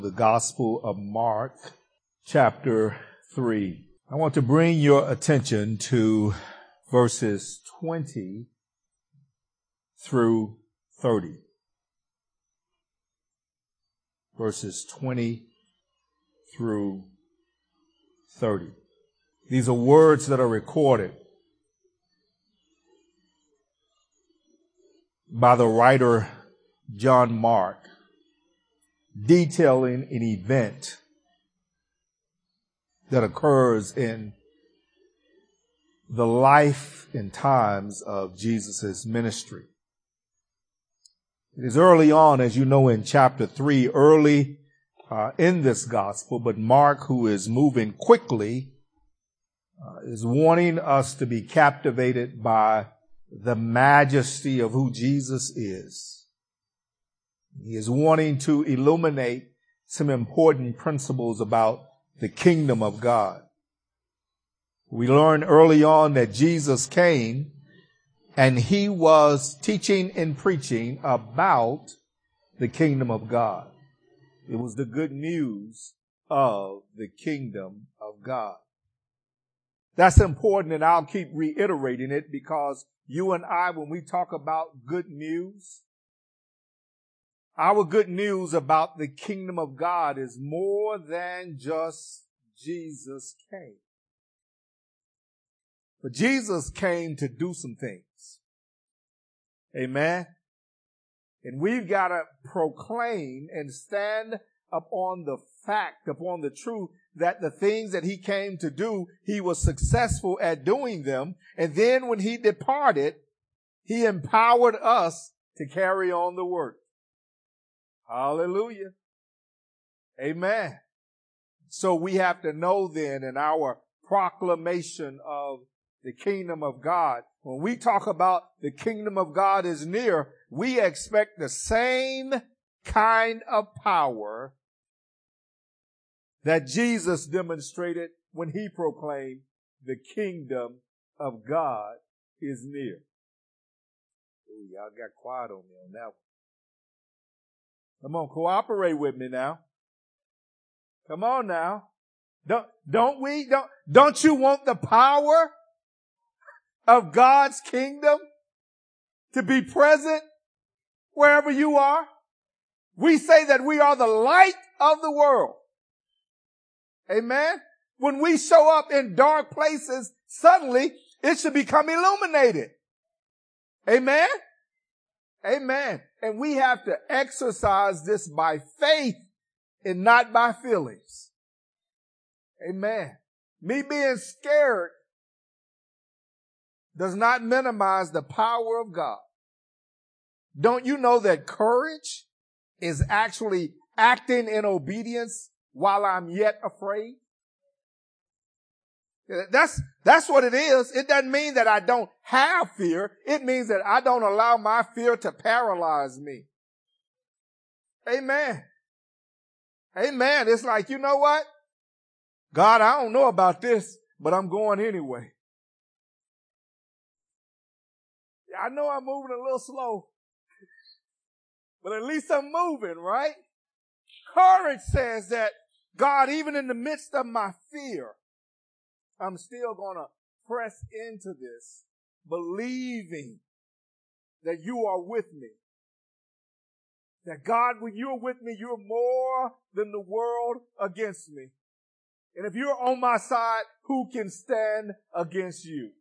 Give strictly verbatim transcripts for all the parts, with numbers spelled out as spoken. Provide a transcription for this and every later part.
The Gospel of Mark, chapter three. I want to bring your attention to verses twenty through thirty. Verses twenty through thirty. These are words that are recorded by the writer John Mark, detailing an event that occurs in the life and times of Jesus' ministry. It is early on, as you know, in chapter three, early uh, in this gospel, but Mark, who is moving quickly, uh, is wanting us to be captivated by the majesty of who Jesus is. He is wanting to illuminate some important principles about the kingdom of God. We learned early on that Jesus came and he was teaching and preaching about the kingdom of God. It was the good news of the kingdom of God. That's important, and I'll keep reiterating it because you and I, when we talk about good news, our good news about the kingdom of God is more than just Jesus came. But Jesus came to do some things. Amen. And we've got to proclaim and stand upon the fact, upon the truth that the things that he came to do, he was successful at doing them. And then when he departed, he empowered us to carry on the work. Hallelujah. Amen. So we have to know then in our proclamation of the kingdom of God, when we talk about the kingdom of God is near, we expect the same kind of power that Jesus demonstrated when he proclaimed the kingdom of God is near. Ooh, y'all got quiet on me on that one. Come on, cooperate with me now. Come on now. Don't, don't we, don't, don't you want the power of God's kingdom to be present wherever you are? We say that we are the light of the world. Amen. When we show up in dark places, suddenly it should become illuminated. Amen. Amen. And we have to exercise this by faith and not by feelings. Amen. Me being scared does not minimize the power of God. Don't you know that courage is actually acting in obedience while I'm yet afraid? That's, that's what it is. It doesn't mean that I don't have fear. It means that I don't allow my fear to paralyze me. Amen. Amen. It's like, you know what? God, I don't know about this, but I'm going anyway. I know I'm moving a little slow, but at least I'm moving, right? Courage says that, God, even in the midst of my fear, I'm still going to press into this, believing that you are with me. That God, when you're with me, you're more than the world against me. And if you're on my side, who can stand against you?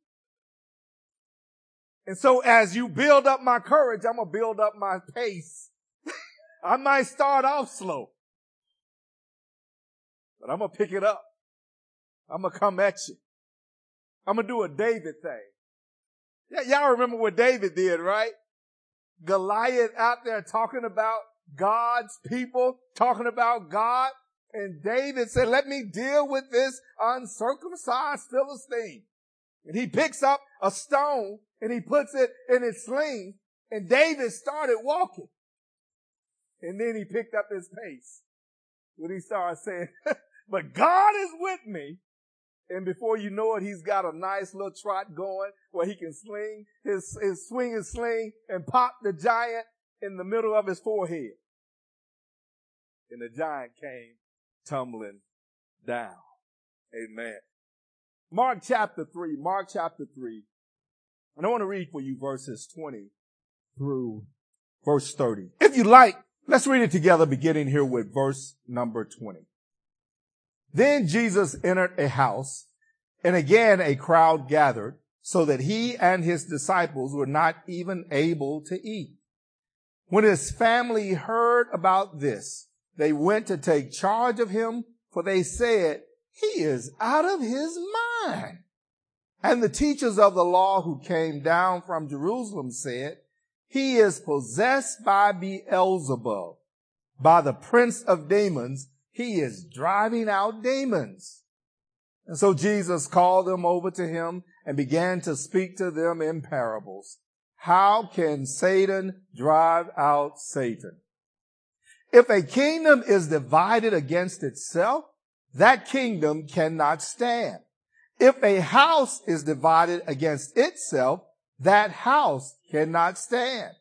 And so as you build up my courage, I'm going to build up my pace. I might start off slow, but I'm going to pick it up. I'm going to come at you. I'm going to do a David thing. Yeah, y'all remember what David did, right? Goliath out there talking about God's people, talking about God. And David said, let me deal with this uncircumcised Philistine. And he picks up a stone and he puts it in his sling. And David started walking. And then he picked up his pace when he started saying, but God is with me. And before you know it, he's got a nice little trot going where he can sling his, his swing his sling and pop the giant in the middle of his forehead. and the giant came tumbling down. Amen. Mark chapter three, Mark chapter three. And I want to read for you verses twenty through verse thirty. If you like, let's read it together, beginning here with verse number twenty. Then Jesus entered a house, and again a crowd gathered, so that he and his disciples were not even able to eat. When his family heard about this, they went to take charge of him, for they said, "He is out of his mind." And the teachers of the law who came down from Jerusalem said, "He is possessed by Beelzebub. By the prince of demons, he is driving out demons." And so Jesus called them over to him and began to speak to them in parables. How can Satan drive out Satan? If a kingdom is divided against itself, that kingdom cannot stand. If a house is divided against itself, that house cannot stand.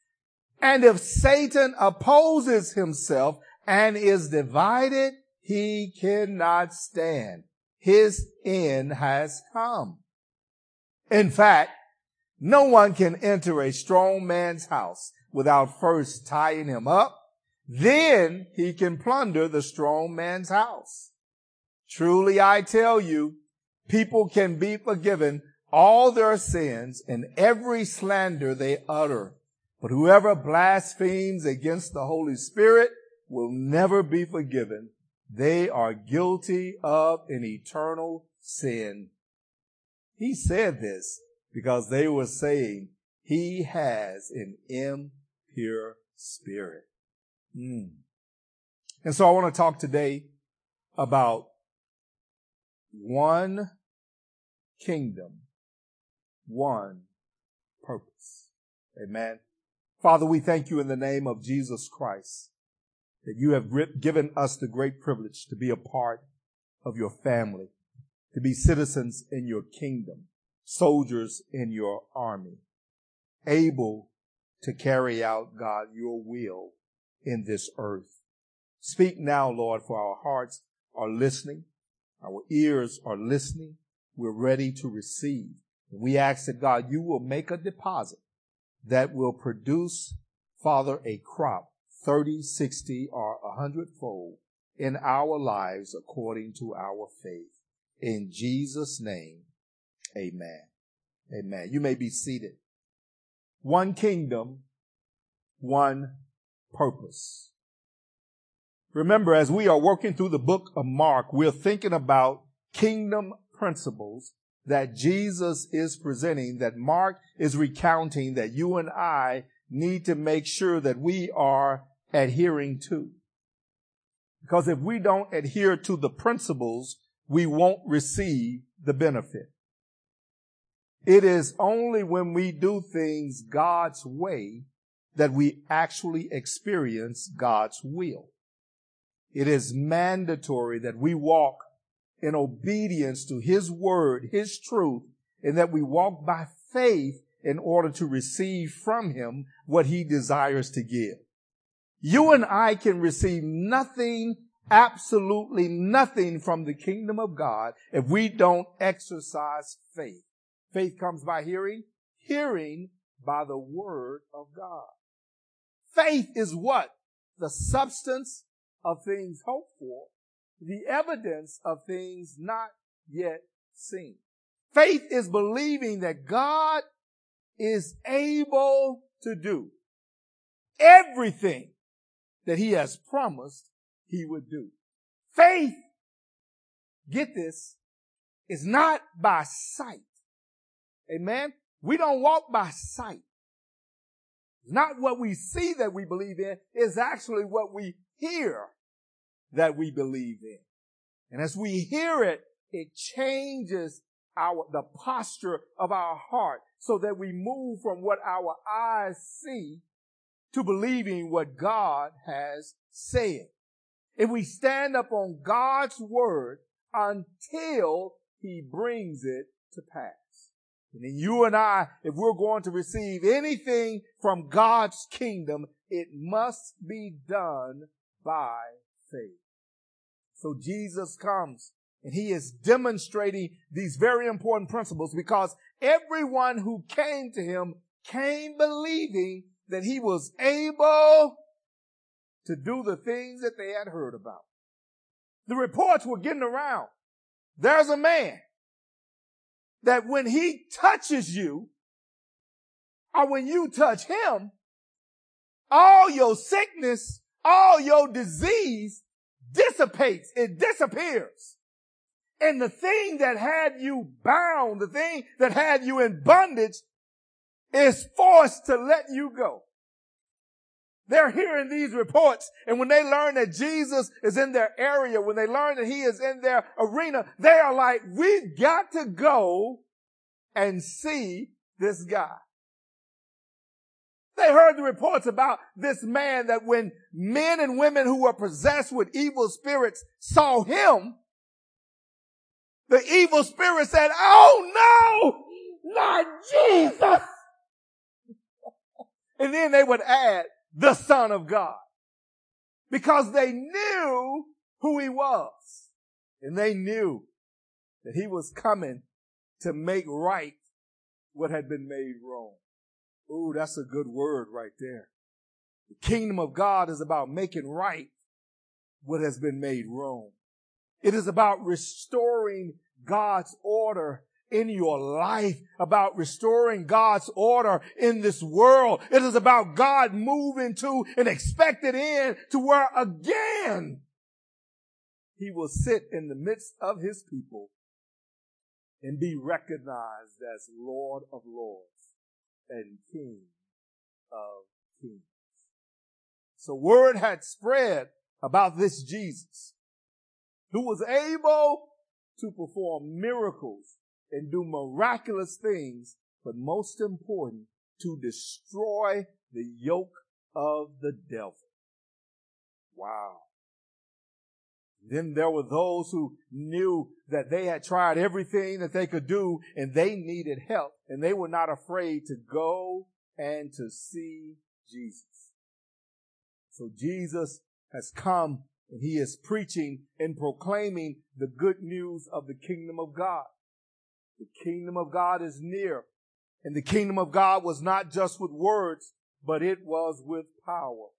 And if Satan opposes himself and is divided, he cannot stand. His end has come. In fact, no one can enter a strong man's house without first tying him up. Then he can plunder the strong man's house. Truly, I tell you, people can be forgiven all their sins and every slander they utter. But whoever blasphemes against the Holy Spirit will never be forgiven. They are guilty of an eternal sin. He said this because they were saying he has an impure spirit. Mm. And so I want to talk today about one kingdom, one purpose. Amen. Father, we thank you in the name of Jesus Christ that you have given us the great privilege to be a part of your family, to be citizens in your kingdom, soldiers in your army, able to carry out, God, your will in this earth. Speak now, Lord, for our hearts are listening. Our ears are listening. We're ready to receive. We ask that, God, you will make a deposit that will produce, Father, a crop, thirty, sixty, or a hundredfold in our lives according to our faith. In Jesus' name, amen. Amen. You may be seated. One kingdom, one purpose. Remember, as we are working through the book of Mark, we're thinking about kingdom principles that Jesus is presenting, that Mark is recounting, that you and I need to make sure that we are adhering to. Because if we don't adhere to the principles, we won't receive the benefit. It is only when we do things God's way that we actually experience God's will. It is mandatory that we walk in obedience to his word, his truth, and that we walk by faith in order to receive from him what he desires to give. You and I can receive nothing, absolutely nothing from the kingdom of God if we don't exercise faith. Faith comes by hearing, hearing by the word of God. Faith is what? The substance of things hoped for, the evidence of things not yet seen. Faith is believing that God is able to do everything that he has promised he would do. Faith, get this, is not by sight. Amen? We don't walk by sight. It's not what we see that we believe in. It's actually what we hear that we believe in. And as we hear it, it changes our, the posture of our heart so that we move from what our eyes see to believing what God has said. If we stand up on God's word until he brings it to pass. And then you and I, if we're going to receive anything from God's kingdom, it must be done by faith. So Jesus comes and he is demonstrating these very important principles because everyone who came to him came believing that he was able to do the things that they had heard about. The reports were getting around. There's a man that when he touches you, or when you touch him, all your sickness, all your disease dissipates. It disappears. And the thing that had you bound, the thing that had you in bondage is forced to let you go. They're hearing these reports, and when they learn that Jesus is in their area, when they learn that he is in their arena, they are like, we've got to go and see this guy. They heard the reports about this man that when men and women who were possessed with evil spirits saw him, the evil spirit said, oh no, not Jesus. And then they would add, the Son of God. Because they knew who he was. And they knew that he was coming to make right what had been made wrong. Ooh, that's a good word right there. The kingdom of God is about making right what has been made wrong. It is about restoring God's order in your life, about restoring God's order in this world. It is about God moving to an expected end to where again he will sit in the midst of his people and be recognized as Lord of Lords and King of Kings. So word had spread about this Jesus who was able to perform miracles and do miraculous things, but most important, to destroy the yoke of the devil. Wow. Then there were those who knew that they had tried everything that they could do and they needed help, and they were not afraid to go and to see Jesus. So Jesus has come and he is preaching and proclaiming the good news of the kingdom of God. The kingdom of God is near. And the kingdom of God was not just with words, but it was with power.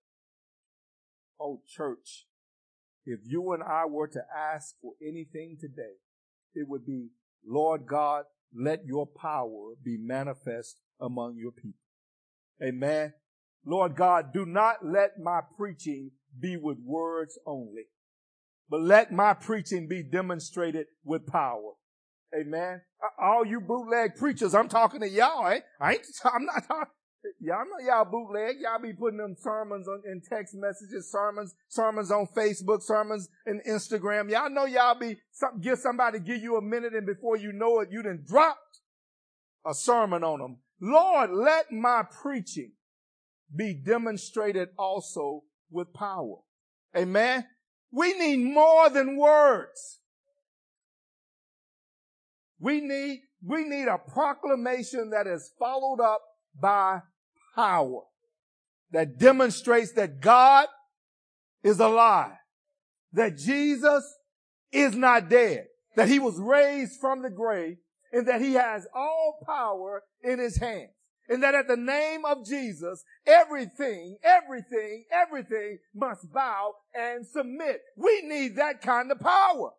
Oh, church, if you and I were to ask for anything today, it would be, Lord God, let your power be manifest among your people. Amen. Lord God, do not let my preaching be with words only, but let my preaching be demonstrated with power. Amen. All you bootleg preachers, I'm talking to y'all. Eh? I ain't, I'm not talking. Y'all know y'all bootleg. Y'all be putting them sermons on, in text messages, sermons, sermons on Facebook, sermons in Instagram. Y'all know y'all be, some, give somebody, give you a minute, and before you know it, you done dropped a sermon on them. Lord, let my preaching be demonstrated also with power. Amen. We need more than words. We need, we need a proclamation that is followed up by power, that demonstrates that God is alive, that Jesus is not dead, that he was raised from the grave, and that he has all power in his hands. And that at the name of Jesus, everything, everything, everything must bow and submit. We need that kind of power.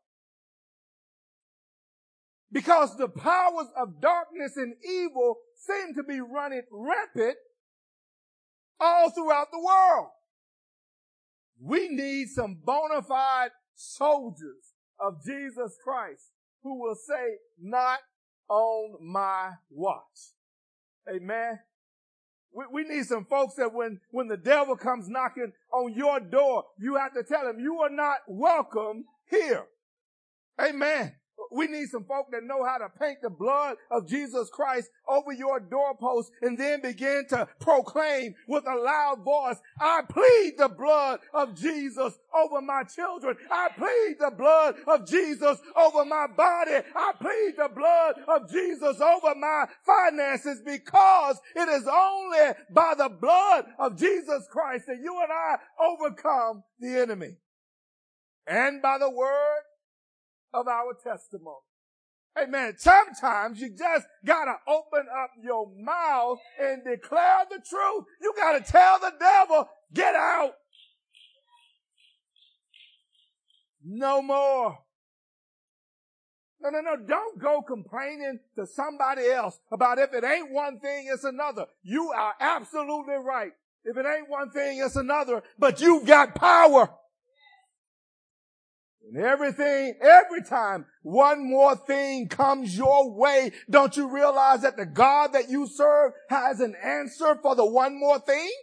Because the powers of darkness and evil seem to be running rampant all throughout the world. We need some bona fide soldiers of Jesus Christ who will say, not on my watch. Amen. We, we need some folks that when, when the devil comes knocking on your door, you have to tell him you are not welcome here. Amen. We need some folk that know how to paint the blood of Jesus Christ over your doorpost and then begin to proclaim with a loud voice, I plead the blood of Jesus over my children. I plead the blood of Jesus over my body. I plead the blood of Jesus over my finances, because it is only by the blood of Jesus Christ that you and I overcome the enemy, and by the word of our testimony. Amen. Sometimes you just gotta open up your mouth and declare the truth. You gotta tell the devil, get out. No more. No, no, no. Don't go complaining to somebody else about if it ain't one thing, it's another. You are absolutely right. If it ain't one thing, it's another. But you've got power. And everything, every time one more thing comes your way, don't you realize that the God that you serve has an answer for the one more thing?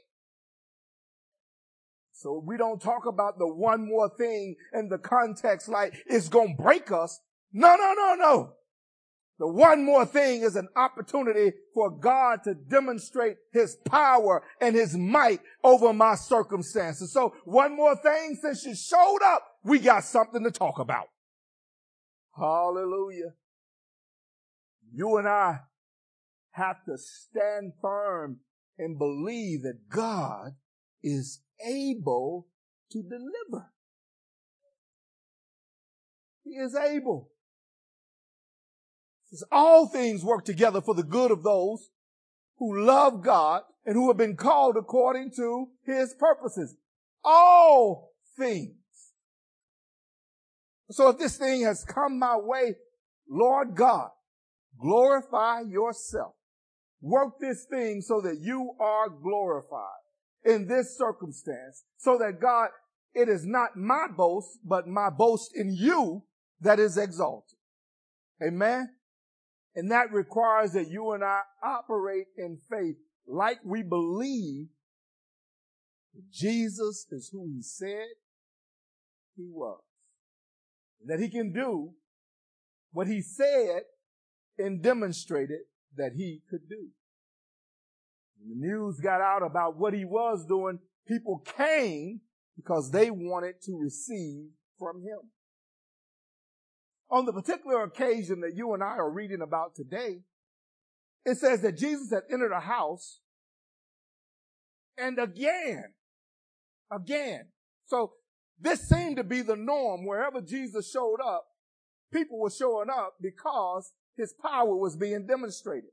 So we don't talk about the one more thing in the context like it's going to break us. No, no, no, no. The one more thing is an opportunity for God to demonstrate his power and his might over my circumstances. So one more thing, since you showed up, we got something to talk about. Hallelujah. You and I have to stand firm and believe that God is able to deliver. He is able. Says, all things work together for the good of those who love God and who have been called according to his purposes. All things. So if this thing has come my way, Lord God, glorify yourself. Work this thing so that you are glorified in this circumstance, so that God, it is not my boast, but my boast in you that is exalted. Amen. And that requires that you and I operate in faith like we believe that Jesus is who he said he was. That he can do what he said and demonstrated that he could do. When the news got out about what he was doing, people came because they wanted to receive from him. On the particular occasion that you and I are reading about today, it says that Jesus had entered a house, and again, again. So this seemed to be the norm. Wherever Jesus showed up, people were showing up because his power was being demonstrated.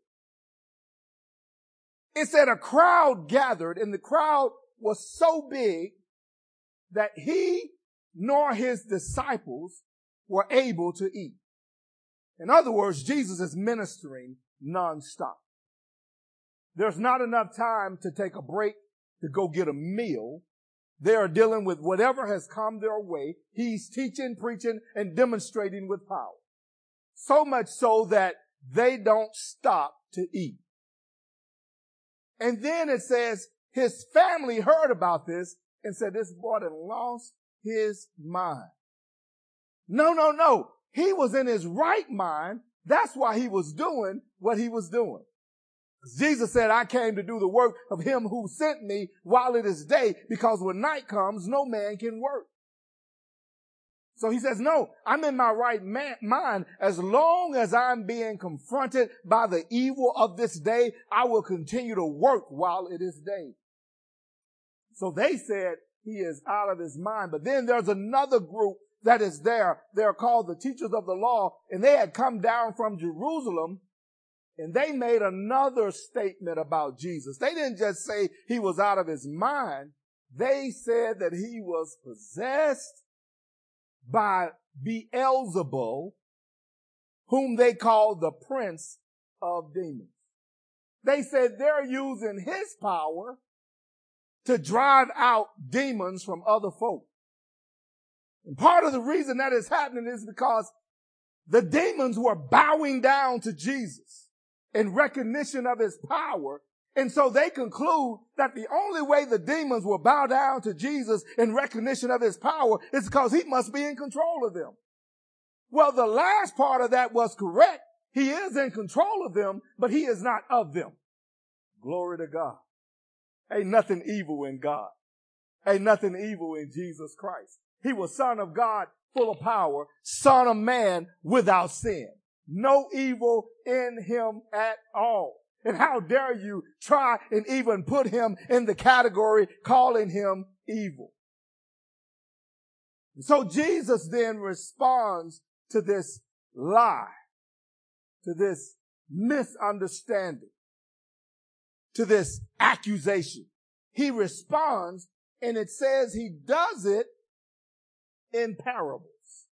It said a crowd gathered, and the crowd was so big that he nor his disciples were able to eat. In other words, Jesus is ministering nonstop. There's not enough time to take a break to go get a meal. They are dealing with whatever has come their way. He's teaching, preaching, and demonstrating with power. So much so that they don't stop to eat. And then it says his family heard about this and said, this boy done lost his mind. No, no, no. He was in his right mind. That's why he was doing what he was doing. Jesus said, I came to do the work of him who sent me while it is day, because when night comes, no man can work. So he says, no, I'm in my right man, mind. As long as I'm being confronted by the evil of this day, I will continue to work while it is day. So they said he is out of his mind. But then there's another group that is there. They're called the teachers of the law, and they had come down from Jerusalem, and they made another statement about Jesus. They didn't just say he was out of his mind. They said that he was possessed by Beelzebul, whom they called the prince of demons. They said they're using his power to drive out demons from other folk. And part of the reason that is happening is because the demons were bowing down to Jesus in recognition of his power. And so they conclude that the only way the demons will bow down to Jesus in recognition of his power is because he must be in control of them. Well, the last part of that was correct. He is in control of them, but he is not of them. Glory to God. Ain't nothing evil in God. Ain't nothing evil in Jesus Christ. He was Son of God, full of power, Son of Man without sin. No evil in him at all. And how dare you try and even put him in the category calling him evil. So Jesus then responds to this lie, to this misunderstanding, to this accusation. He responds, and it says he does it in parables.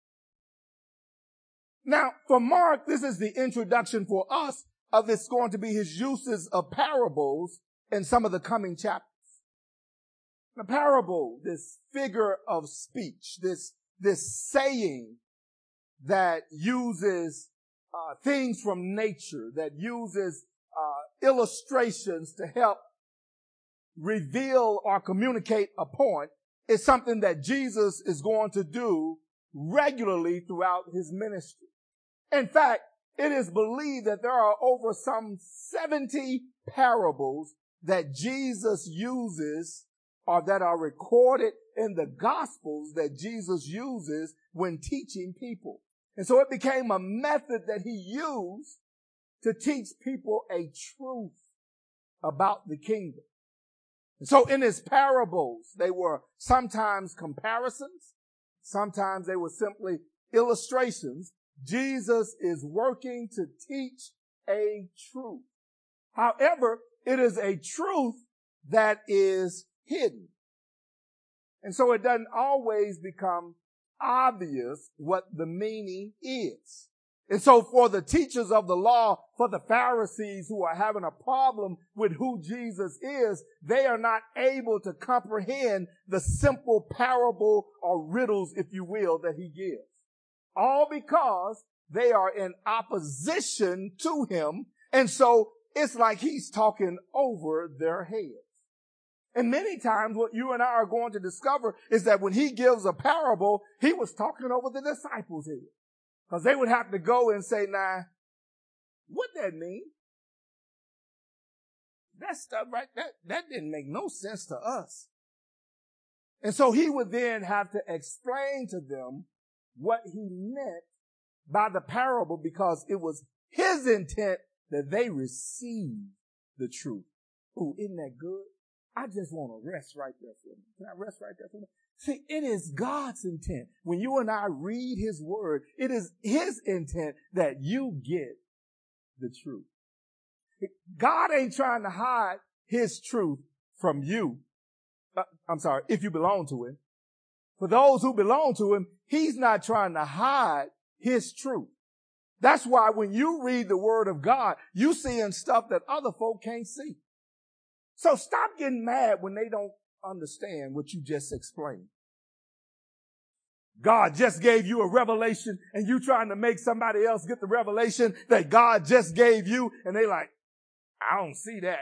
Now, for Mark, this is the introduction for us of it's going to be his uses of parables in some of the coming chapters. The parable, this figure of speech, this, this saying that uses uh, things from nature, that uses uh, illustrations to help reveal or communicate a point, is something that Jesus is going to do regularly throughout his ministry. In fact, it is believed that there are over some seventy parables that Jesus uses or that are recorded in the Gospels that Jesus uses when teaching people. And so it became a method that he used to teach people a truth about the kingdom. And so in his parables, they were sometimes comparisons, sometimes they were simply illustrations. Jesus is working to teach a truth. However, it is a truth that is hidden. And so it doesn't always become obvious what the meaning is. And so for the teachers of the law, for the Pharisees who are having a problem with who Jesus is, they are not able to comprehend the simple parable or riddles, if you will, that he gives. All because they are in opposition to him. And so it's like he's talking over their heads. And many times what you and I are going to discover is that when he gives a parable, he was talking over the disciples' heads. Because they would have to go and say, now, what that mean? That stuff right, that, that didn't make no sense to us. And so he would then have to explain to them what he meant by the parable, because it was his intent that they receive the truth. Ooh, isn't that good? I just want to rest right there for me. Can I rest right there for me? See, it is God's intent. When you and I read his word, it is his intent that you get the truth. God ain't trying to hide his truth from you. Uh, I'm sorry, if you belong to him. For those who belong to him, he's not trying to hide his truth. That's why when you read the word of God, you seeing stuff that other folk can't see. So stop getting mad when they don't understand what you just explained. God just gave you a revelation and you trying to make somebody else get the revelation that God just gave you, and they like, I don't see that.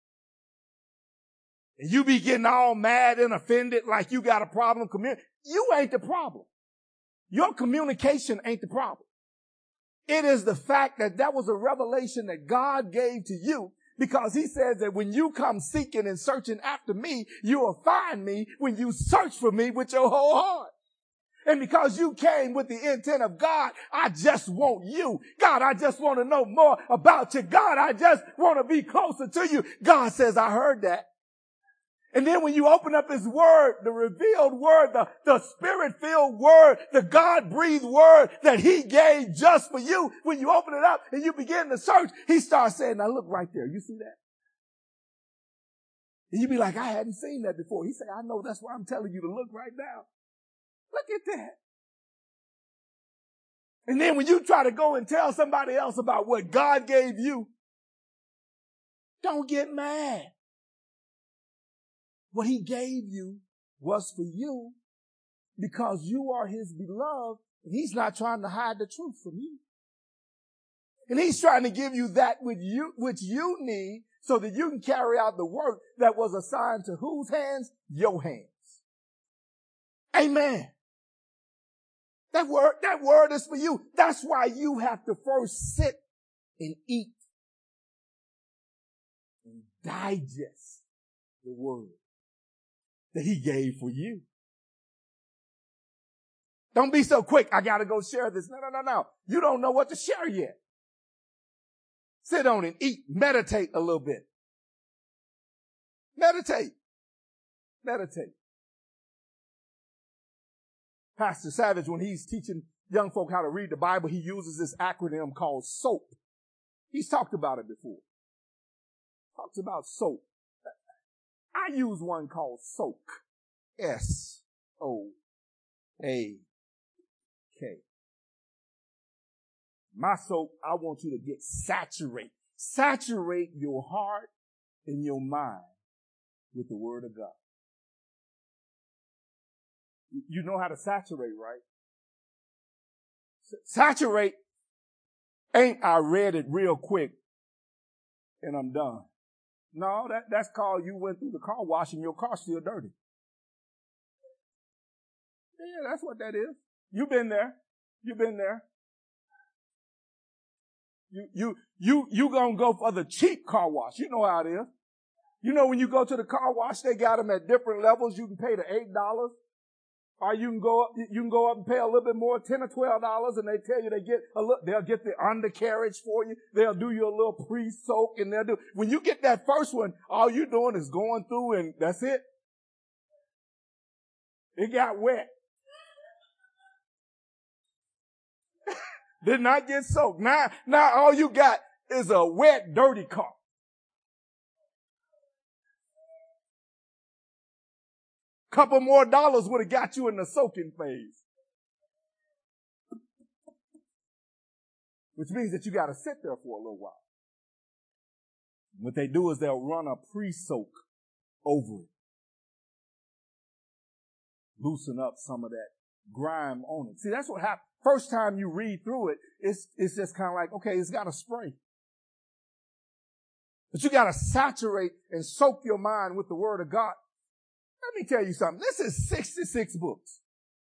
And you be getting all mad and offended like you got a problem. Commun- you ain't the problem. Your communication ain't the problem. It is the fact that that was a revelation that God gave to you, because he says that when you come seeking and searching after me, you will find me when you search for me with your whole heart. And because you came with the intent of God, I just want you. God, I just want to know more about you. God, I just want to be closer to you. God says, I heard that. And then when you open up his word, the revealed word, the, the spirit-filled word, the God-breathed word that he gave just for you, when you open it up and you begin to search, he starts saying, now look right there. You see that? And you be like, I hadn't seen that before. He said, I know, that's why I'm telling you to look right now. Look at that. And then when you try to go and tell somebody else about what God gave you, don't get mad. What he gave you was for you because you are his beloved, and he's not trying to hide the truth from you. And he's trying to give you that which you, which you need so that you can carry out the work that was assigned to whose hands? Your hands. Amen. That word, that word is for you. That's why you have to first sit and eat and digest the word that he gave for you. Don't be so quick. I got to go share this. No, no, no, no. You don't know what to share yet. Sit on and eat. Meditate a little bit. Meditate. Meditate. Pastor Savage, when he's teaching young folk how to read the Bible, he uses this acronym called SOAP. He's talked about it before. Talks about SOAP. I use one called SOAK. S O A K. My SOAP, I want you to get saturate. Saturate your heart and your mind with the Word of God. You know how to saturate, right? Saturate ain't I read it real quick and I'm done. No, that, that's called you went through the car wash and your car's still dirty. Yeah, that's what that is. You've been there. You've been there. You, you, you, you gonna go for the cheap car wash. You know how it is. You know when you go to the car wash, they got them at different levels. You can pay the eight dollars. Or you can go up, you can go up and pay a little bit more, ten or twelve dollars, and they tell you they get a little, they'll get the undercarriage for you. They'll do you a little pre-soak, and they'll do, when you get that first one, all you're doing is going through and that's it. It got wet. Did not get soaked. Now, now all you got is a wet, dirty car. Couple more dollars would have got you in the soaking phase. Which means that you got to sit there for a little while. What they do is they'll run a pre-soak over it. Loosen up some of that grime on it. See, that's what happens. First time you read through it, it's, it's just kind of like, okay, it's got a spray. But you got to saturate and soak your mind with the Word of God. Let me tell you something. This is sixty-six books.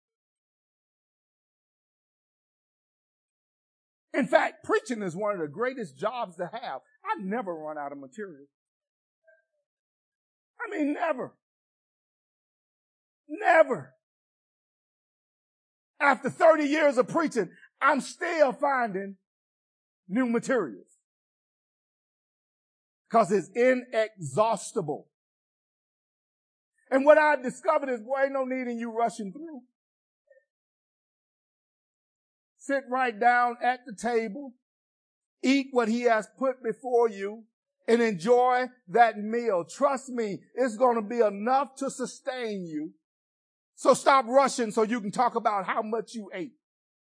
In fact, preaching is one of the greatest jobs to have. I never run out of material. I mean, never. Never. After thirty years of preaching, I'm still finding new materials. Because it's inexhaustible. And what I discovered is, boy, ain't no need in you rushing through. Sit right down at the table, eat what he has put before you, and enjoy that meal. Trust me, it's going to be enough to sustain you. So stop rushing so you can talk about how much you ate.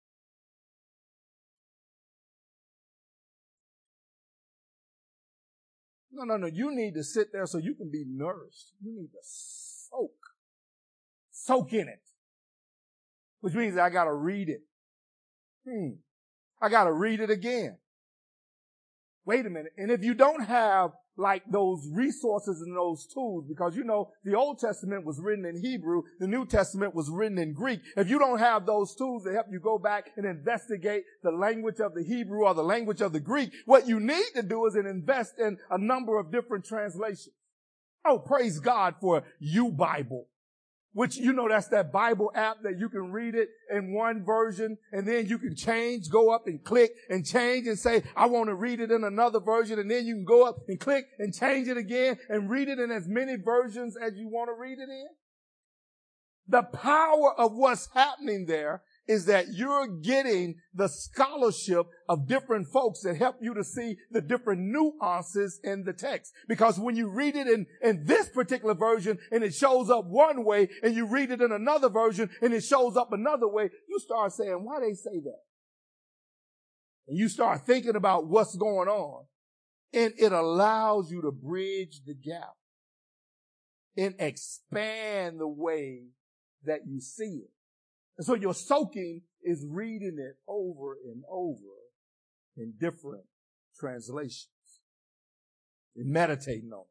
No, no, no. You need to sit there so you can be nourished. You need to soak. Soak in it. Which means I got to read it. Hmm. I got to read it again. Wait a minute. And if you don't have like those resources and those tools, because you know the Old Testament was written in Hebrew, the New Testament was written in Greek. If you don't have those tools to help you go back and investigate the language of the Hebrew or the language of the Greek, what you need to do is invest in a number of different translations. Oh, praise God for YouBible. Which, you know, that's that Bible app that you can read it in one version and then you can change, go up and click and change and say, I want to read it in another version. And then you can go up and click and change it again and read it in as many versions as you want to read it in. The power of what's happening there is that you're getting the scholarship of different folks that help you to see the different nuances in the text. Because when you read it in, in this particular version and it shows up one way and you read it in another version and it shows up another way, you start saying, why they say that? And you start thinking about what's going on, and it allows you to bridge the gap and expand the way that you see it. And so your soaking is reading it over and over in different translations and meditating on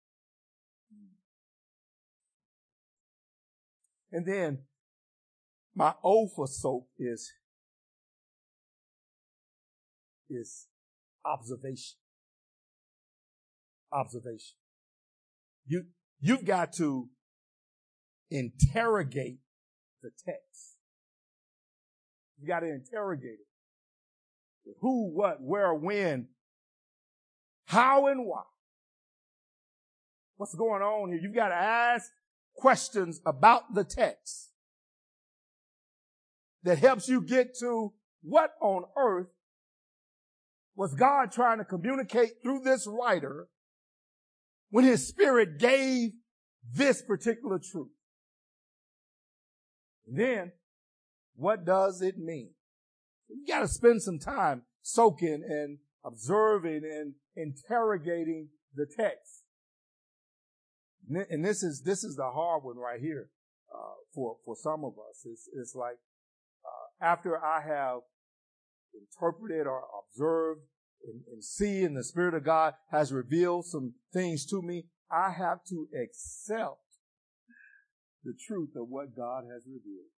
it. And then My O for soak is, is observation. Observation. You, you've got to interrogate the text. You got to interrogate it. Who, what, where, when, how, and why. What's going on here? You've got to ask questions about the text that helps you get to what on earth was God trying to communicate through this writer when his spirit gave this particular truth. And then, what does it mean? You got to spend some time soaking and observing and interrogating the text. And this is this is the hard one right here uh, for for some of us. It's, it's like uh, after I have interpreted or observed and, and see, and the Spirit of God has revealed some things to me, I have to accept the truth of what God has revealed,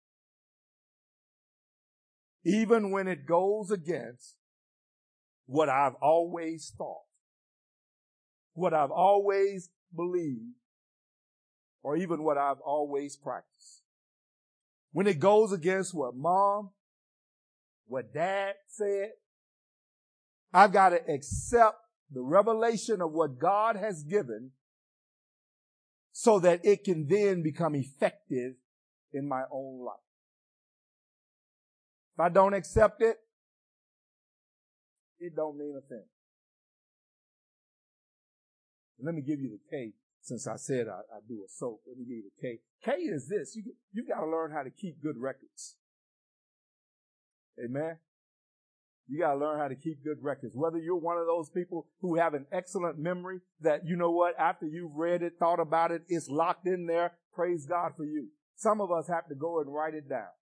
even when it goes against what I've always thought, what I've always believed, or even what I've always practiced. When it goes against what mom, what dad said, I've got to accept the revelation of what God has given so that it can then become effective in my own life. If I don't accept it, it don't mean a thing. Let me give you the K. Since I said I, I do a soap, let me give you the K. K is this. You, you got to learn how to keep good records. Amen. You got to learn how to keep good records. Whether you're one of those people who have an excellent memory that, you know what, after you've read it, thought about it, it's locked in there. Praise God for you. Some of us have to go and write it down.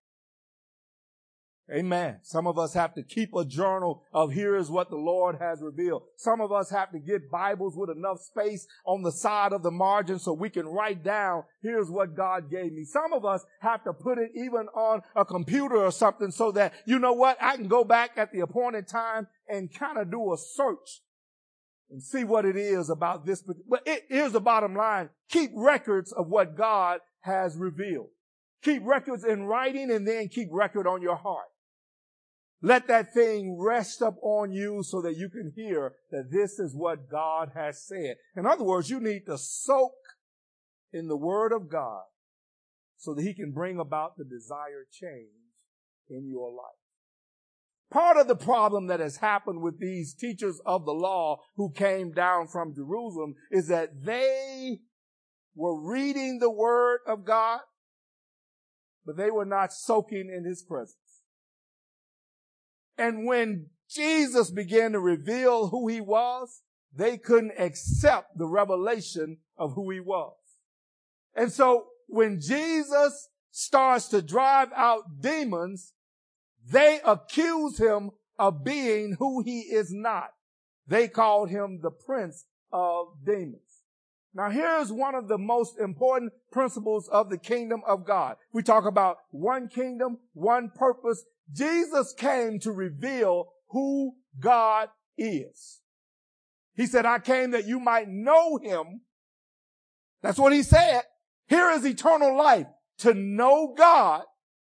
Amen. Some of us have to keep a journal of here is what the Lord has revealed. Some of us have to get Bibles with enough space on the side of the margin so we can write down here's what God gave me. Some of us have to put it even on a computer or something so that, you know what, I can go back at the appointed time and kind of do a search and see what it is about this. But it, here's the bottom line. Keep records of what God has revealed. Keep records in writing and then keep record on your heart. Let that thing rest up on you so that you can hear that this is what God has said. In other words, you need to soak in the Word of God so that He can bring about the desired change in your life. Part of the problem that has happened with these teachers of the law who came down from Jerusalem is that they were reading the Word of God, but they were not soaking in His presence. And when Jesus began to reveal who He was, they couldn't accept the revelation of who He was. And so when Jesus starts to drive out demons, they accuse Him of being who He is not. They called Him the Prince of Demons. Now here's one of the most important principles of the kingdom of God. We talk about one kingdom, one purpose. Jesus came to reveal who God is. He said, I came that you might know Him. That's what He said. Here is eternal life, to know God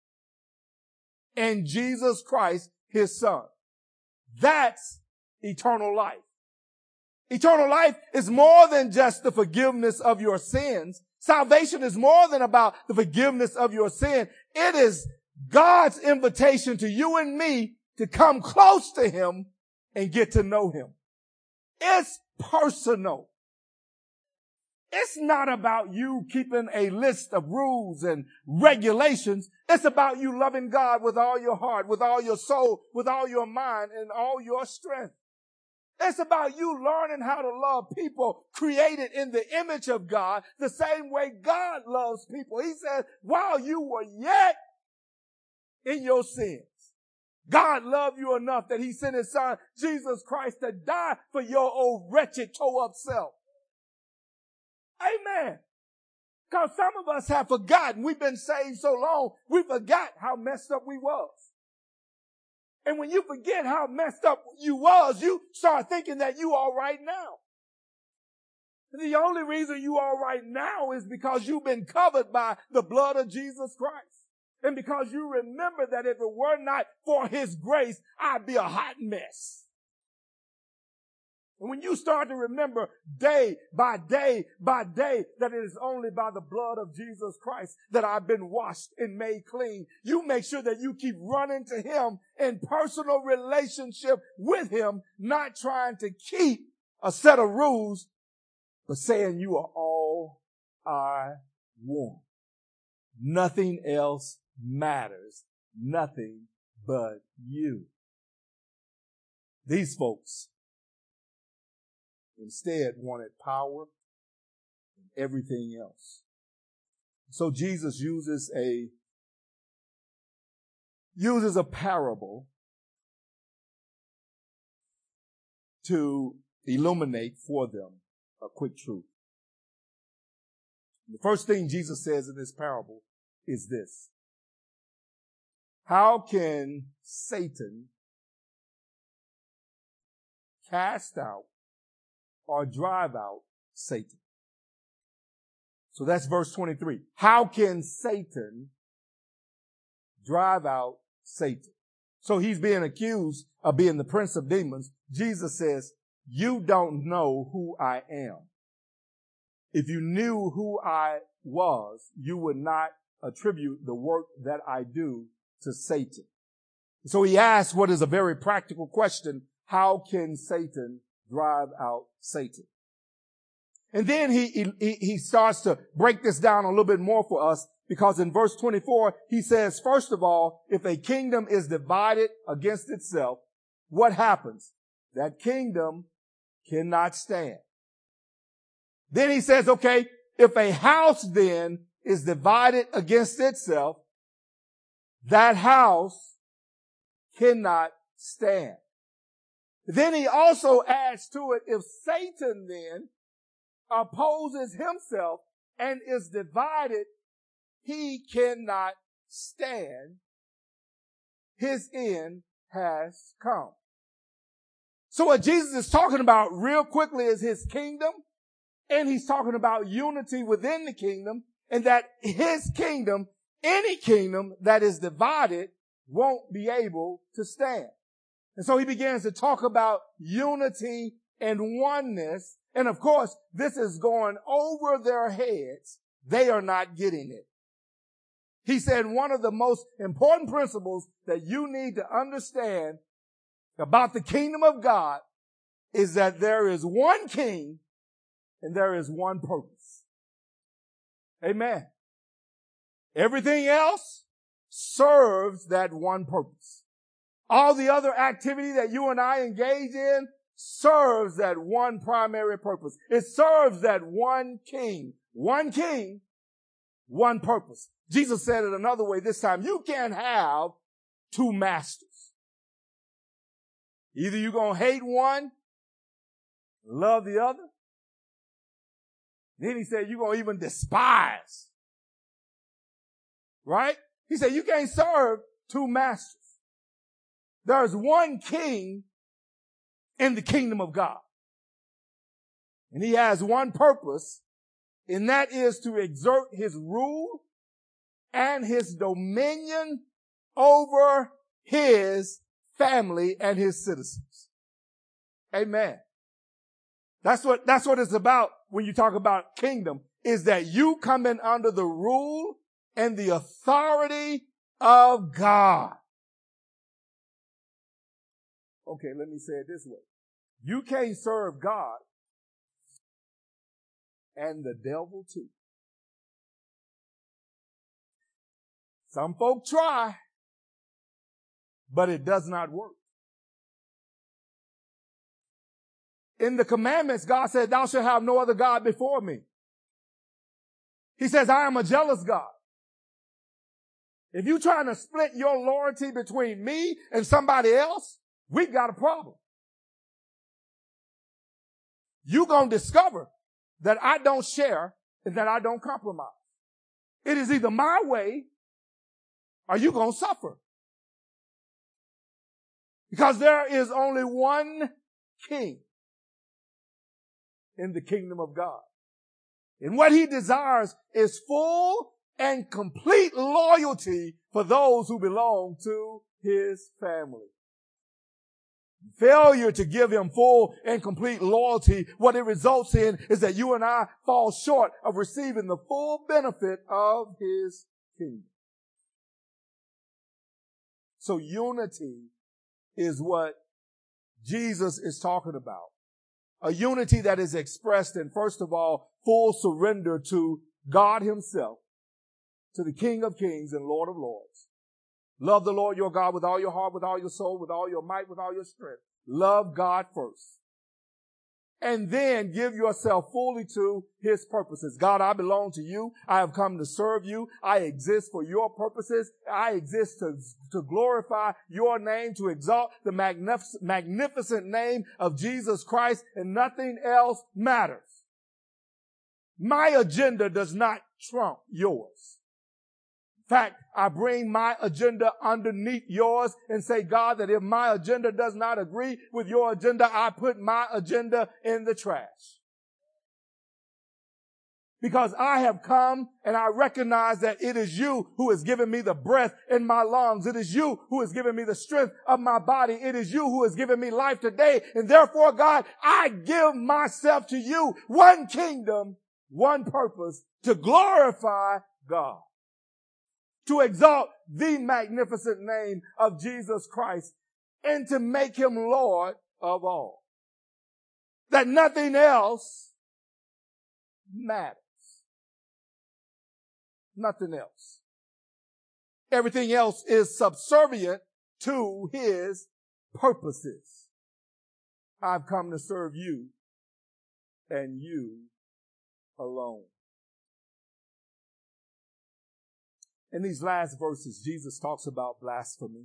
and Jesus Christ, His Son. That's eternal life. Eternal life is more than just the forgiveness of your sins. Salvation is more than about the forgiveness of your sin. It is God's invitation to you and me to come close to Him and get to know Him. It's personal. It's not about you keeping a list of rules and regulations. It's about you loving God with all your heart, with all your soul, with all your mind, and all your strength. It's about you learning how to love people created in the image of God the same way God loves people. He said, while you were yet in your sins, God loved you enough that He sent His Son, Jesus Christ, to die for your old wretched, toe-up self. Amen. Because some of us have forgotten. We've been saved so long, we forgot how messed up we was. And when you forget how messed up you was, you start thinking that you all right now. The only reason you all right now is because you've been covered by the blood of Jesus Christ. And because you remember that if it were not for his grace, I'd be a hot mess. And when you start to remember day by day by day that it is only by the blood of Jesus Christ that I've been washed and made clean, you make sure that you keep running to him in personal relationship with him, not trying to keep a set of rules, but saying you are all I want. Nothing else matters. Nothing but you. These folks instead wanted power and everything else. So Jesus uses a uses a parable to illuminate for them a quick truth. The first thing Jesus says in this parable is this: how can Satan cast out or drive out Satan? So that's verse twenty-three. How can Satan drive out Satan? So he's being accused of being the prince of demons. Jesus says, you don't know who I am. If you knew who I was, you would not attribute the work that I do to Satan. So he asks what is a very practical question: how can Satan drive out Satan? And then he, he, he starts to break this down a little bit more for us, because in verse twenty-four, he says, first of all, if a kingdom is divided against itself, what happens? That kingdom cannot stand. Then he says, okay, if a house then is divided against itself, that house cannot stand. Then he also adds to it, if Satan then opposes himself and is divided, he cannot stand. His end has come. So what Jesus is talking about real quickly is his kingdom, and he's talking about unity within the kingdom, and that his kingdom, any kingdom that is divided, won't be able to stand. And so he begins to talk about unity and oneness. And of course, this is going over their heads. They are not getting it. He said one of the most important principles that you need to understand about the kingdom of God is that there is one king and there is one purpose. Amen. Everything else serves that one purpose. All the other activity that you and I engage in serves that one primary purpose. It serves that one king. One king, one purpose. Jesus said it another way this time. You can't have two masters. Either you're going to hate one, love the other. Then he said you're going to even despise. Right? He said you can't serve two masters. There's one king in the kingdom of God. And he has one purpose, and that is to exert his rule and his dominion over his family and his citizens. Amen. That's what, that's what it's about when you talk about kingdom, is that you come in under the rule and the authority of God. Okay, let me say it this way. You can't serve God and the devil too. Some folk try, but it does not work. In the commandments, God said, thou shalt have no other God before me. He says, I am a jealous God. If you're trying to split your loyalty between me and somebody else, we've got a problem. You're going to discover that I don't share and that I don't compromise. It is either my way or you're going to suffer. Because there is only one king in the kingdom of God. And what he desires is full and complete loyalty for those who belong to his family. Failure to give him full and complete loyalty, what it results in is that you and I fall short of receiving the full benefit of his kingdom. So unity is what Jesus is talking about. A unity that is expressed in, first of all, full surrender to God himself, to the King of Kings and Lord of Lords. Love the Lord your God with all your heart, with all your soul, with all your might, with all your strength. Love God first. And then give yourself fully to his purposes. God, I belong to you. I have come to serve you. I exist for your purposes. I exist to, to glorify your name, to exalt the magnific- magnificent name of Jesus Christ, and nothing else matters. My agenda does not trump yours. In fact, I bring my agenda underneath yours and say, God, that if my agenda does not agree with your agenda, I put my agenda in the trash. Because I have come and I recognize that it is you who has given me the breath in my lungs. It is you who has given me the strength of my body. It is you who has given me life today. And therefore, God, I give myself to you. One kingdom, one purpose, to glorify God. To exalt the magnificent name of Jesus Christ and to make him Lord of all. That nothing else matters. Nothing else. Everything else is subservient to his purposes. I've come to serve you and you alone. In these last verses, Jesus talks about blasphemy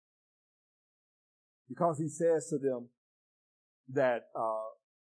because he says to them that uh,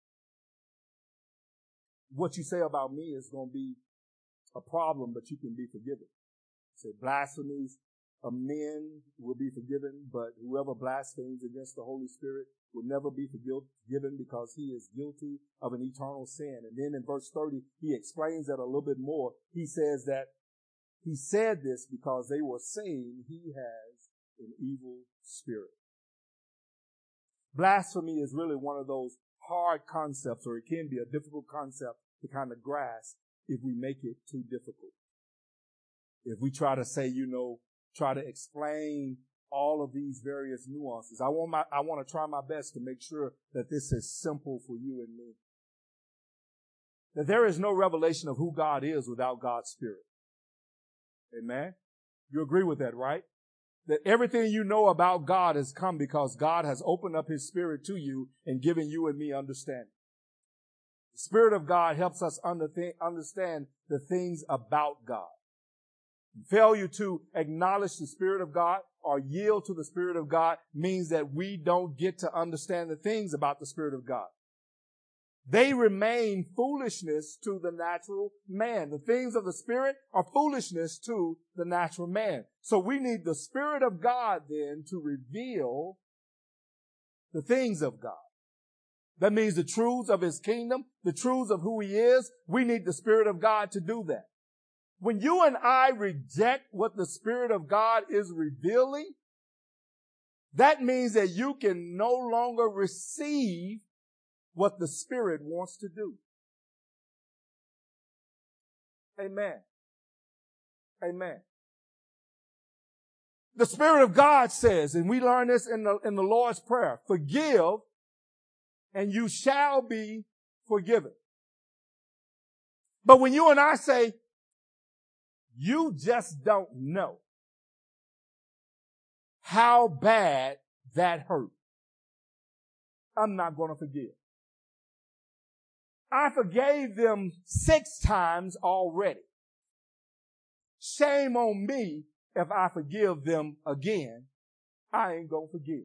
what you say about me is going to be a problem, but you can be forgiven. He said blasphemies of men will be forgiven, but whoever blasphemes against the Holy Spirit will never be forgiven because he is guilty of an eternal sin. And then in verse thirty, he explains that a little bit more. He says that he said this because they were saying he has an evil spirit. Blasphemy is really one of those hard concepts, or it can be a difficult concept to kind of grasp if we make it too difficult. If we try to say, you know, try to explain all of these various nuances. I want my, I want to try my best to make sure that this is simple for you and me. That there is no revelation of who God is without God's Spirit. Amen. You agree with that, right? That everything you know about God has come because God has opened up his Spirit to you and given you and me understanding. The Spirit of God helps us understand the things about God. Failure to acknowledge the Spirit of God or yield to the Spirit of God means that we don't get to understand the things about the Spirit of God. They remain foolishness to the natural man. The things of the Spirit are foolishness to the natural man. So we need the Spirit of God then to reveal the things of God. That means the truths of his kingdom, the truths of who he is. We need the Spirit of God to do that. When you and I reject what the Spirit of God is revealing, that means that you can no longer receive what the Spirit wants to do. Amen. Amen. The Spirit of God says, and we learn this in the, in the Lord's Prayer, forgive and you shall be forgiven. But when you and I say, you just don't know how bad that hurt, I'm not going to forgive. I forgave them six times already. Shame on me if I forgive them again. I ain't gonna forgive.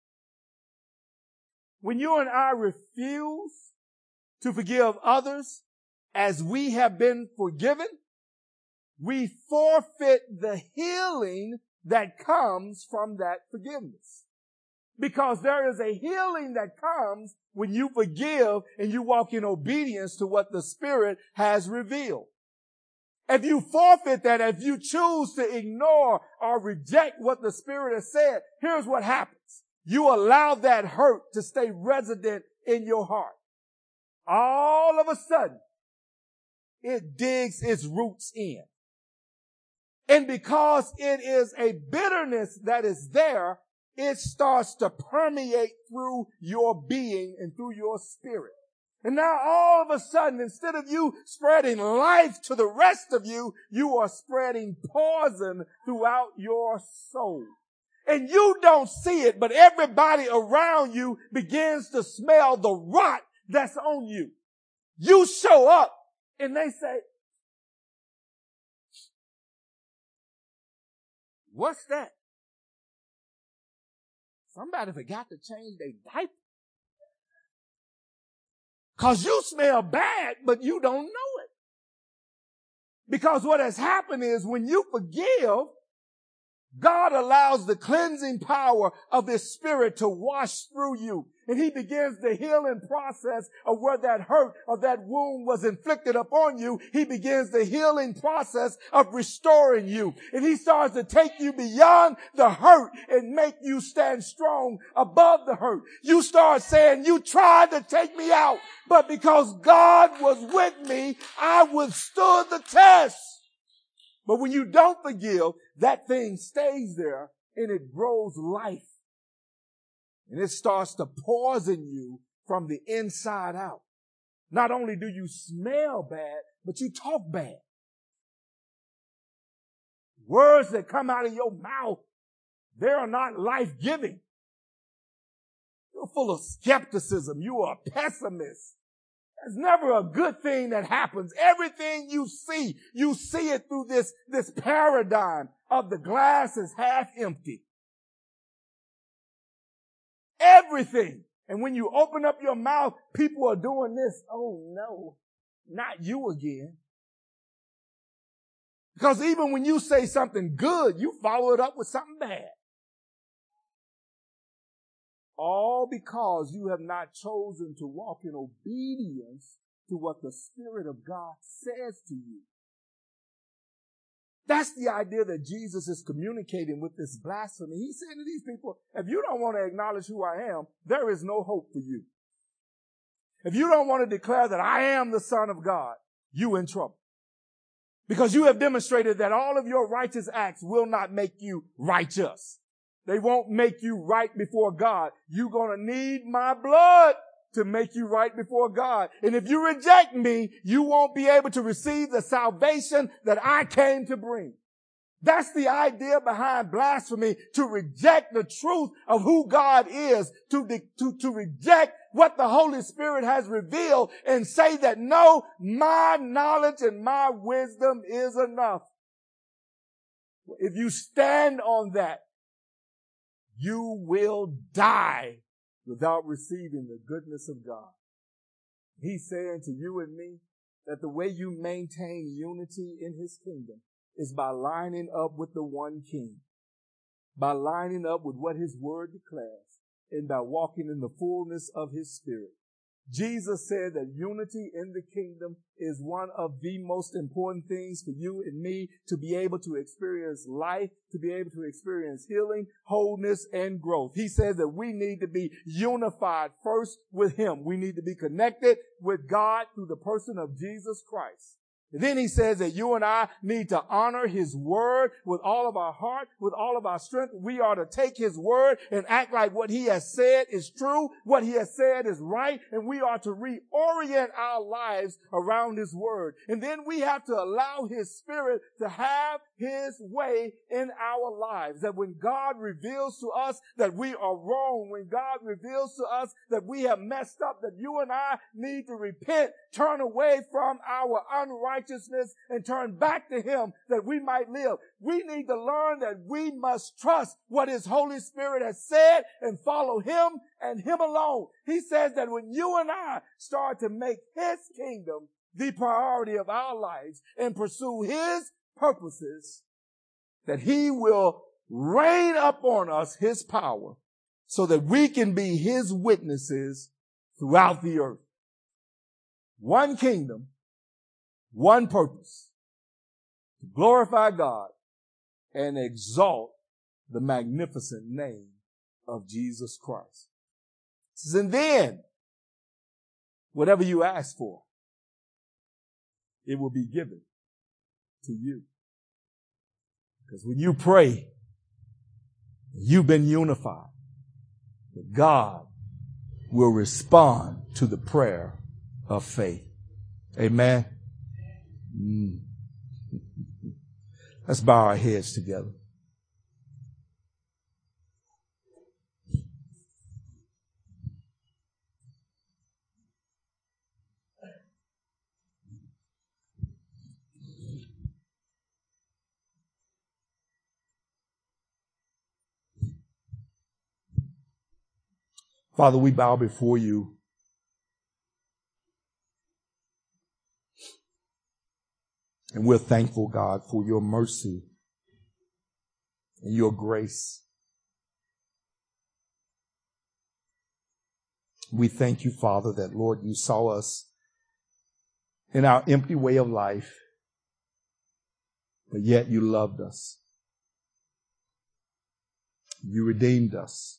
When you and I refuse to forgive others as we have been forgiven, we forfeit the healing that comes from that forgiveness. Because there is a healing that comes when you forgive and you walk in obedience to what the Spirit has revealed. If you forfeit that, if you choose to ignore or reject what the Spirit has said, here's what happens. You allow that hurt to stay resident in your heart. All of a sudden, it digs its roots in. And because it is a bitterness that is there, it starts to permeate through your being and through your spirit. And now all of a sudden, instead of you spreading life to the rest of you, you are spreading poison throughout your soul. And you don't see it, but everybody around you begins to smell the rot that's on you. You show up and they say, "What's that?" Somebody forgot to change their diaper. Because you smell bad, but you don't know it. Because what has happened is when you forgive, God allows the cleansing power of His Spirit to wash through you. And He begins the healing process of where that hurt or that wound was inflicted upon you. He begins the healing process of restoring you. And He starts to take you beyond the hurt and make you stand strong above the hurt. You start saying, "You tried to take me out, but because God was with me, I withstood the test." But when you don't forgive, that thing stays there and it grows life. And it starts to poison you from the inside out. Not only do you smell bad, but you talk bad. Words that come out of your mouth, they are not life-giving. You're full of skepticism. You are a pessimist. There's never a good thing that happens. Everything you see, you see it through this, this paradigm of the glass is half empty. Everything. And when you open up your mouth, people are doing this. "Oh no, not you again." Because even when you say something good, you follow it up with something bad. All because you have not chosen to walk in obedience to what the Spirit of God says to you. That's the idea that Jesus is communicating with this blasphemy. He's saying to these people, if you don't want to acknowledge who I am, there is no hope for you. If you don't want to declare that I am the Son of God, you in trouble. Because you have demonstrated that all of your righteous acts will not make you righteous. They won't make you right before God. You're going to need my blood to make you right before God. And if you reject me, you won't be able to receive the salvation that I came to bring. That's the idea behind blasphemy, to reject the truth of who God is, to, to, to reject what the Holy Spirit has revealed and say that no, my knowledge and my wisdom is enough. If you stand on that, you will die without receiving the goodness of God. He's saying to you and me that the way you maintain unity in His kingdom is by lining up with the one King, by lining up with what His Word declares, and by walking in the fullness of His Spirit. Jesus said that unity in the kingdom is one of the most important things for you and me to be able to experience life, to be able to experience healing, wholeness, and growth. He says that we need to be unified first with Him. We need to be connected with God through the person of Jesus Christ. And then He says that you and I need to honor His Word with all of our heart, with all of our strength. We are to take His Word and act like what He has said is true, what He has said is right, and we are to reorient our lives around His Word. And then we have to allow His Spirit to have His way in our lives. That when God reveals to us that we are wrong, when God reveals to us that we have messed up, that you and I need to repent, turn away from our unrighteousness, and turn back to Him that we might live. We need to learn that we must trust what His Holy Spirit has said and follow Him and Him alone. He says that when you and I start to make His kingdom the priority of our lives and pursue His purposes that he will rain up on us his power so that we can be his witnesses throughout the earth. One kingdom, one purpose, to glorify God and exalt the magnificent name of Jesus Christ. And then, whatever you ask for, it will be given to you. Because when you pray, you've been unified. God will respond to the prayer of faith. Amen. Mm. Let's bow our heads together. Father, we bow before you. And we're thankful, God, for your mercy and your grace. We thank you, Father, that, Lord, you saw us in our empty way of life, but yet you loved us. You redeemed us.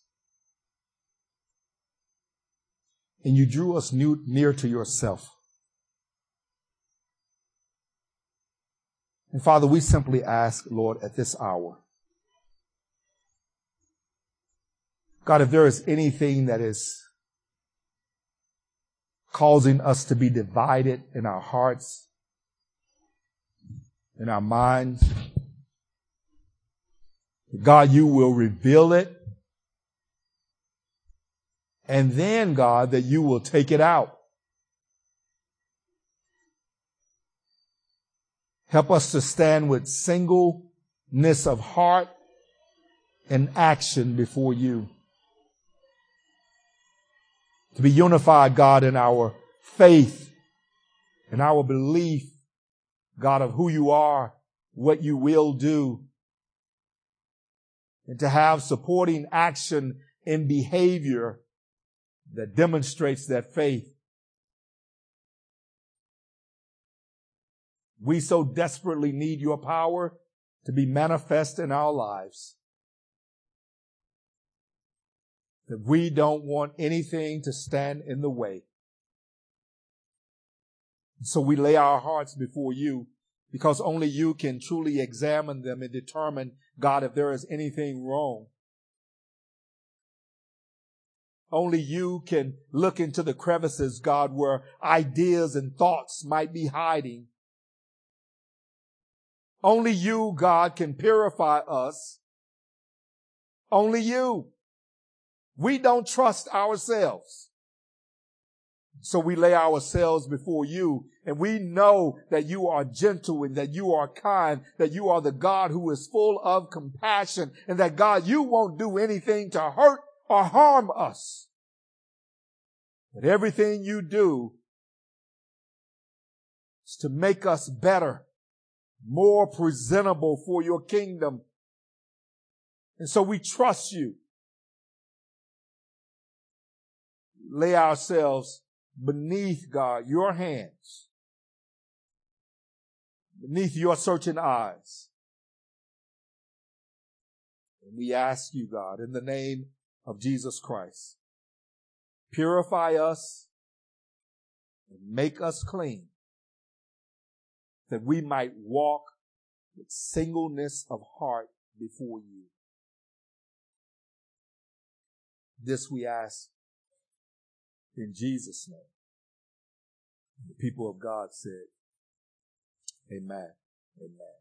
And you drew us new, near to yourself. And Father, we simply ask, Lord, at this hour, God, if there is anything that is causing us to be divided in our hearts, in our minds, God, you will reveal it. And then, God, that you will take it out. Help us to stand with singleness of heart and action before you. To be unified, God, in our faith and our belief, God, of who you are, what you will do. And to have supporting action and behavior that demonstrates that faith. We so desperately need your power to be manifest in our lives that we don't want anything to stand in the way. So we lay our hearts before you, because only you can truly examine them and determine, God, if there is anything wrong. Only you can look into the crevices, God, where ideas and thoughts might be hiding. Only you, God, can purify us. Only you. We don't trust ourselves. So we lay ourselves before you, and we know that you are gentle and that you are kind, that you are the God who is full of compassion, and that, God, you won't do anything to hurt or harm us. But everything you do is to make us better, more presentable for your kingdom. And so we trust you. Lay ourselves beneath, God, your hands, beneath your searching eyes. And we ask you, God, in the name of Jesus Christ, purify us and make us clean, that we might walk with singleness of heart before you. This we ask in Jesus' name. The people of God said, amen. Amen.